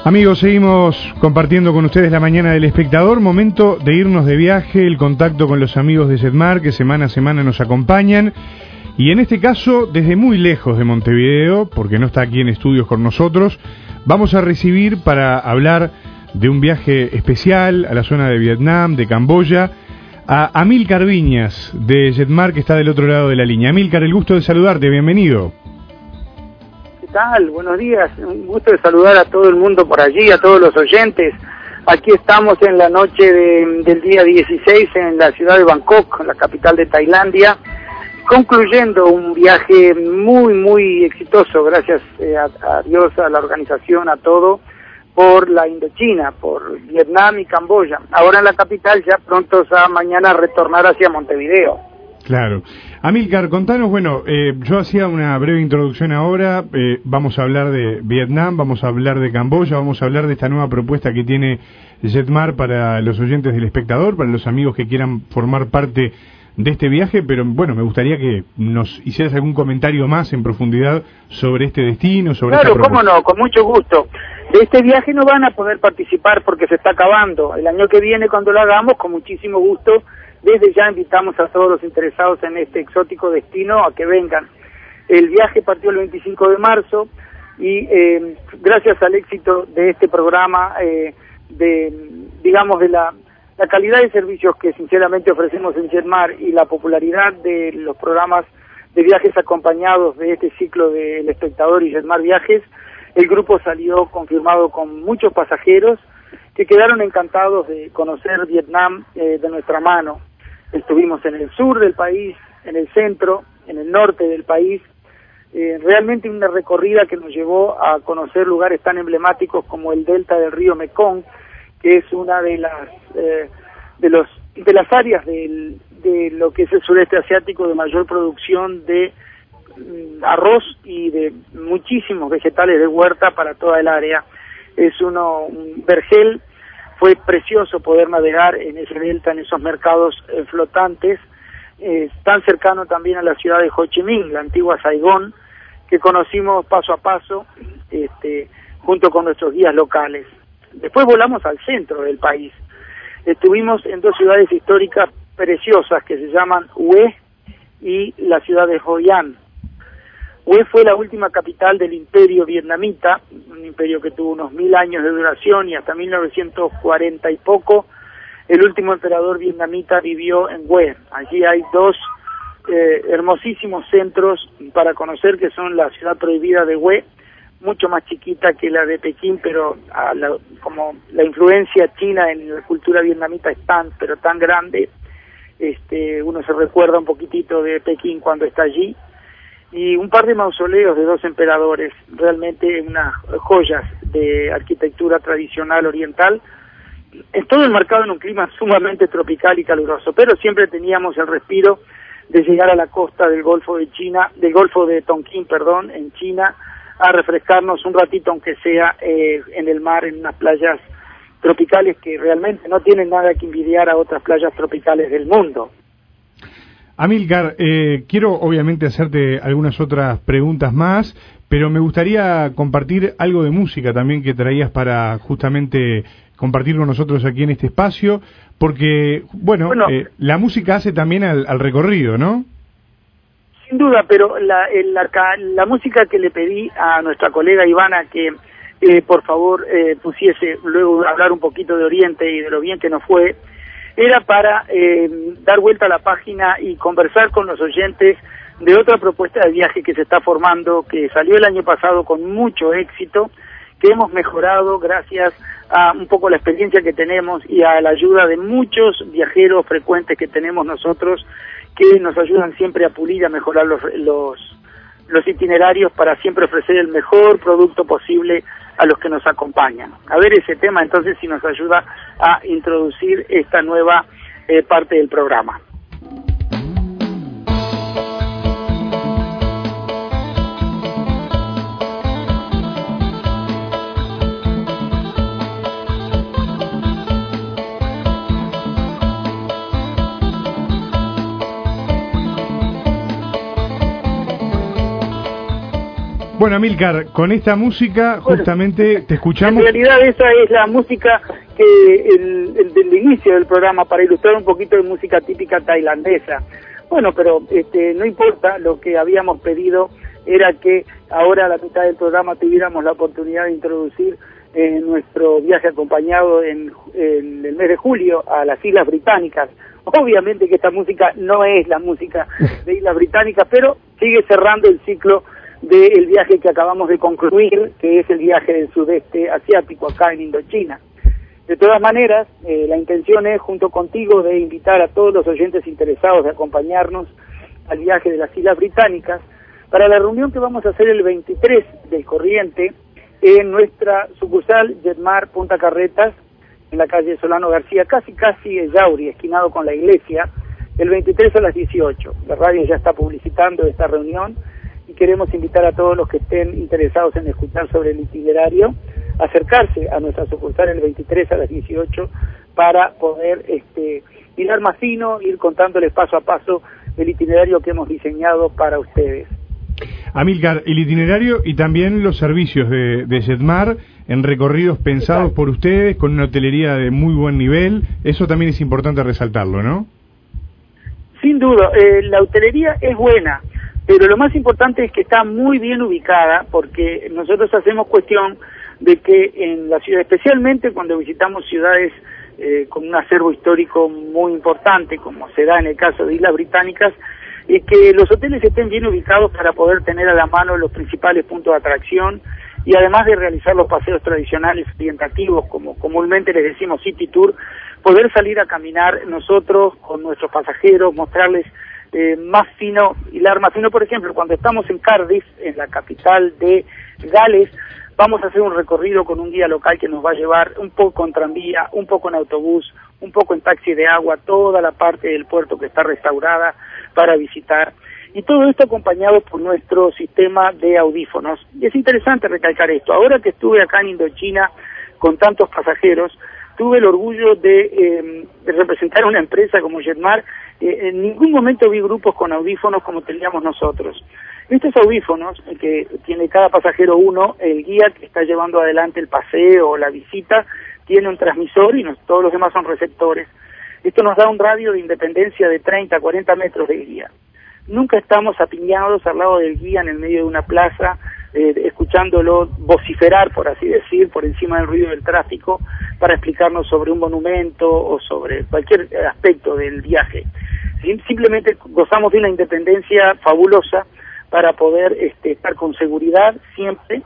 Amigos, seguimos compartiendo con ustedes la mañana del espectador. Momento de irnos de viaje, el contacto con los amigos de Jetmar que semana a semana nos acompañan. Y en este caso, desde muy lejos de Montevideo, porque no está aquí en estudios con nosotros, vamos a recibir para hablar de un viaje especial a la zona de Vietnam, de Camboya, a Amílcar Viñas de Jetmar, que está del otro lado de la línea. Amílcar, el gusto de saludarte, bienvenido. ¿Qué tal? Buenos días, un gusto de saludar a todo el mundo por allí, a todos los oyentes. Aquí estamos en la noche del día 16 en la ciudad de Bangkok, la capital de Tailandia, concluyendo un viaje muy exitoso, gracias a Dios, a la organización, a todo, por la Indochina, por Vietnam y Camboya. Ahora en la capital, ya pronto mañana retornar hacia Montevideo. Claro. Amílcar, contanos, bueno, yo hacía una breve introducción ahora, vamos a hablar de Vietnam, vamos a hablar de Camboya, vamos a hablar de esta nueva propuesta que tiene Jetmar para los oyentes del espectador, para los amigos que quieran formar parte de este viaje, pero bueno, me gustaría que nos hicieras algún comentario más en profundidad sobre este destino, sobre esta propuesta. Claro, cómo no, con mucho gusto. De este viaje no van a poder participar porque se está acabando. El año que viene, cuando lo hagamos, con muchísimo gusto, desde ya invitamos a todos los interesados en este exótico destino a que vengan. El viaje partió el 25 de marzo y gracias al éxito de este programa, de la calidad de servicios que sinceramente ofrecemos en Jetmar y la popularidad de los programas de viajes acompañados de este ciclo del espectador y Jetmar Viajes, el grupo salió confirmado con muchos pasajeros que quedaron encantados de conocer Vietnam de nuestra mano. Estuvimos en el sur del país, en el centro, en el norte del país, realmente una recorrida que nos llevó a conocer lugares tan emblemáticos como el delta del río Mekong, que es una de las áreas de lo que es el sureste asiático de mayor producción de arroz y de muchísimos vegetales de huerta para toda el área. Es un vergel. Fue precioso poder navegar en ese delta, en esos mercados flotantes, tan cercano también a la ciudad de Ho Chi Minh, la antigua Saigón, que conocimos paso a paso, junto con nuestros guías locales. Después volamos al centro del país. Estuvimos en dos ciudades históricas preciosas que se llaman Hue y la ciudad de Hoi An. Hue fue la última capital del imperio vietnamita, un imperio que tuvo unos 1000 años de duración y hasta 1940 y poco, el último emperador vietnamita vivió en Hue. Allí hay dos hermosísimos centros para conocer, que son la ciudad prohibida de Hue, mucho más chiquita que la de Pekín, pero como la influencia china en la cultura vietnamita es tan grande, uno se recuerda un poquitito de Pekín cuando está allí. Y un par de mausoleos de dos emperadores, realmente unas joyas de arquitectura tradicional oriental, todo enmarcado en un clima sumamente tropical y caluroso, pero siempre teníamos el respiro de llegar a la costa del Golfo de Tonkin, en China, a refrescarnos un ratito, aunque sea en el mar, en unas playas tropicales que realmente no tienen nada que envidiar a otras playas tropicales del mundo. Amílcar, quiero obviamente hacerte algunas otras preguntas más, pero me gustaría compartir algo de música también que traías para justamente compartir con nosotros aquí en este espacio, porque, bueno la música hace también al recorrido, ¿no? Sin duda, pero la música que le pedí a nuestra colega Ivana que por favor pusiese, luego hablar un poquito de Oriente y de lo bien que nos fue, era para dar vuelta a la página y conversar con los oyentes de otra propuesta de viaje que se está formando, que salió el año pasado con mucho éxito, que hemos mejorado gracias a un poco la experiencia que tenemos y a la ayuda de muchos viajeros frecuentes que tenemos nosotros, que nos ayudan siempre a pulir, a mejorar los itinerarios para siempre ofrecer el mejor producto posible a los que nos acompañan. A ver ese tema, entonces, si nos ayuda a introducir esta nueva parte del programa. Bueno, Amílcar, con esta música justamente te escuchamos. En realidad esa es la música que el del inicio del programa, para ilustrar un poquito de música típica tailandesa. Bueno, pero no importa, lo que habíamos pedido era que ahora a la mitad del programa tuviéramos la oportunidad de introducir nuestro viaje acompañado en el mes de julio a las Islas Británicas. Obviamente que esta música no es la música de Islas Británicas, pero sigue cerrando el ciclo del viaje que acabamos de concluir, que es el viaje del sudeste asiático acá en Indochina. De todas maneras, la intención es, junto contigo, de invitar a todos los oyentes interesados de acompañarnos al viaje de las Islas Británicas para la reunión que vamos a hacer el 23 del corriente en nuestra sucursal Jetmar Punta Carretas, en la calle Solano García, casi Yauri, esquinado con la iglesia, el 23 a las 18. La radio ya está publicitando esta reunión y queremos invitar a todos los que estén interesados en escuchar sobre el itinerario a acercarse a nuestra sucursal el 23 a las 18 para poder hilar más fino, ir contándoles paso a paso el itinerario que hemos diseñado para ustedes. Amílcar, el itinerario y también los servicios de Jetmar en recorridos pensados por ustedes, con una hotelería de muy buen nivel, eso también es importante resaltarlo, ¿no? Sin duda, la hotelería es buena, pero lo más importante es que está muy bien ubicada, porque nosotros hacemos cuestión de que en la ciudad, especialmente cuando visitamos ciudades con un acervo histórico muy importante, como se da en el caso de Islas Británicas, que los hoteles estén bien ubicados para poder tener a la mano los principales puntos de atracción y además de realizar los paseos tradicionales orientativos, como comúnmente les decimos City Tour, poder salir a caminar nosotros con nuestros pasajeros, mostrarles más fino, hilar más fino. Por ejemplo, cuando estamos en Cardiff, en la capital de Gales, vamos a hacer un recorrido con un guía local que nos va a llevar un poco en tranvía, un poco en autobús, un poco en taxi de agua, toda la parte del puerto que está restaurada para visitar, y todo esto acompañado por nuestro sistema de audífonos. Y es interesante recalcar esto. Ahora que estuve acá en Indochina con tantos pasajeros, tuve el orgullo de representar una empresa como Jetmar. En ningún momento vi grupos con audífonos como teníamos nosotros. Estos audífonos, que tiene cada pasajero uno, el guía que está llevando adelante el paseo o la visita, tiene un transmisor y todos los demás son receptores. Esto nos da un radio de independencia de 30 a 40 metros del guía. Nunca estamos apiñados al lado del guía en el medio de una plaza, escuchándolo vociferar, por así decir, por encima del ruido del tráfico, para explicarnos sobre un monumento o sobre cualquier aspecto del viaje. Simplemente gozamos de una independencia fabulosa para poder estar con seguridad siempre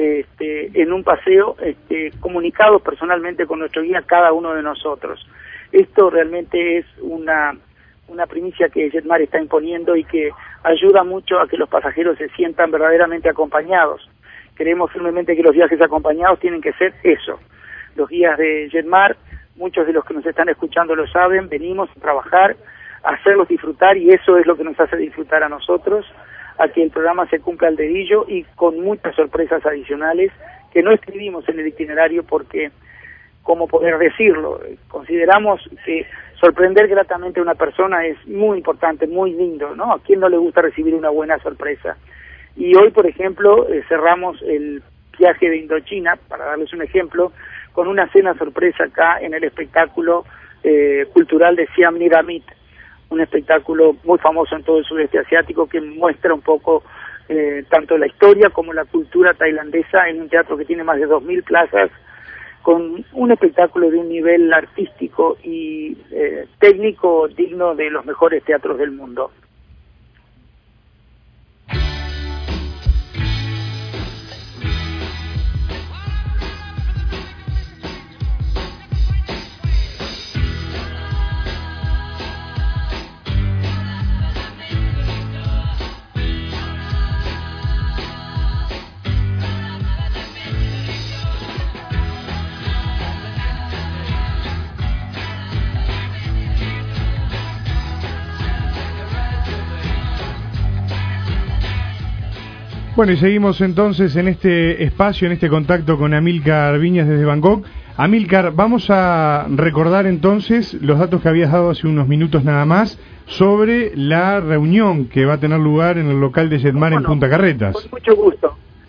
en un paseo, comunicados personalmente con nuestro guía, cada uno de nosotros. Esto realmente es una primicia que Jetmar está imponiendo y que ayuda mucho a que los pasajeros se sientan verdaderamente acompañados. Creemos firmemente que los viajes acompañados tienen que ser eso. Los guías de Jetmar, muchos de los que nos están escuchando lo saben, venimos a trabajar, a hacerlos disfrutar, y eso es lo que nos hace disfrutar a nosotros, a que el programa se cumpla al dedillo y con muchas sorpresas adicionales que no escribimos en el itinerario porque, ¿cómo poder decirlo? Consideramos que sorprender gratamente a una persona es muy importante, muy lindo, ¿no? ¿A quién no le gusta recibir una buena sorpresa? Y hoy, por ejemplo, cerramos el viaje de Indochina, para darles un ejemplo, con una cena sorpresa acá en el espectáculo cultural de Siam Niramit, un espectáculo muy famoso en todo el sudeste asiático que muestra un poco tanto la historia como la cultura tailandesa en un teatro que tiene más de 2.000 plazas, con un espectáculo de un nivel artístico y técnico digno de los mejores teatros del mundo. Bueno, y seguimos entonces en este espacio, en este contacto con Amílcar Viñas desde Bangkok. Amílcar, vamos a recordar entonces los datos que habías dado hace unos minutos nada más sobre la reunión que va a tener lugar en el local de Jetmar en Punta Carretas. Con mucho gusto.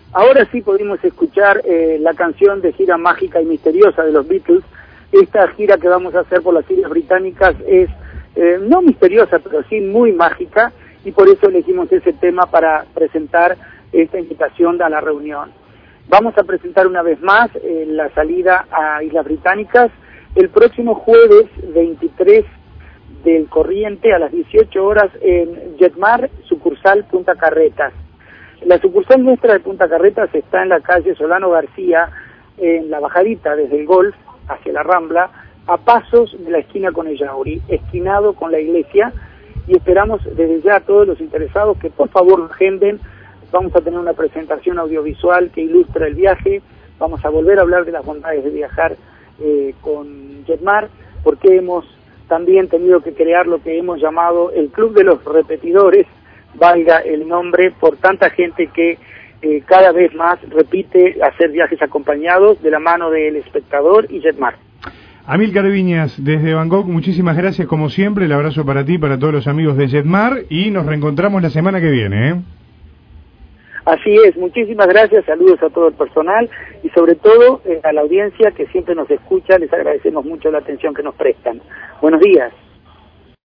Ahora sí pudimos escuchar la canción de Gira Mágica y Misteriosa de los Beatles. Esta gira que vamos a hacer por las Islas Británicas es no misteriosa, pero sí muy mágica, y por eso elegimos ese tema para presentar esta invitación a la reunión. Vamos a presentar una vez más la salida a Islas Británicas el próximo jueves 23 del corriente a las 18 horas en Jetmar, sucursal Punta Carretas. La sucursal nuestra de Punta Carretas está en la calle Solano García, en la bajadita desde el Golf hacia la Rambla, a pasos de la esquina con Ellauri, esquinado con la iglesia, y esperamos desde ya a todos los interesados que por favor agenden. Vamos a tener una presentación audiovisual que ilustra el viaje, vamos a volver a hablar de las bondades de viajar con Jetmar, porque hemos también tenido que crear lo que hemos llamado el Club de los Repetidores, valga el nombre, por tanta gente que cada vez más repite hacer viajes acompañados de la mano del Espectador y Jetmar. Amílcar Viñas, desde Bangkok, muchísimas gracias como siempre, el abrazo para ti, para todos los amigos de Jetmar, y nos reencontramos la semana que viene. Así es, muchísimas gracias, saludos a todo el personal y sobre todo a la audiencia que siempre nos escucha, les agradecemos mucho la atención que nos prestan. Buenos días.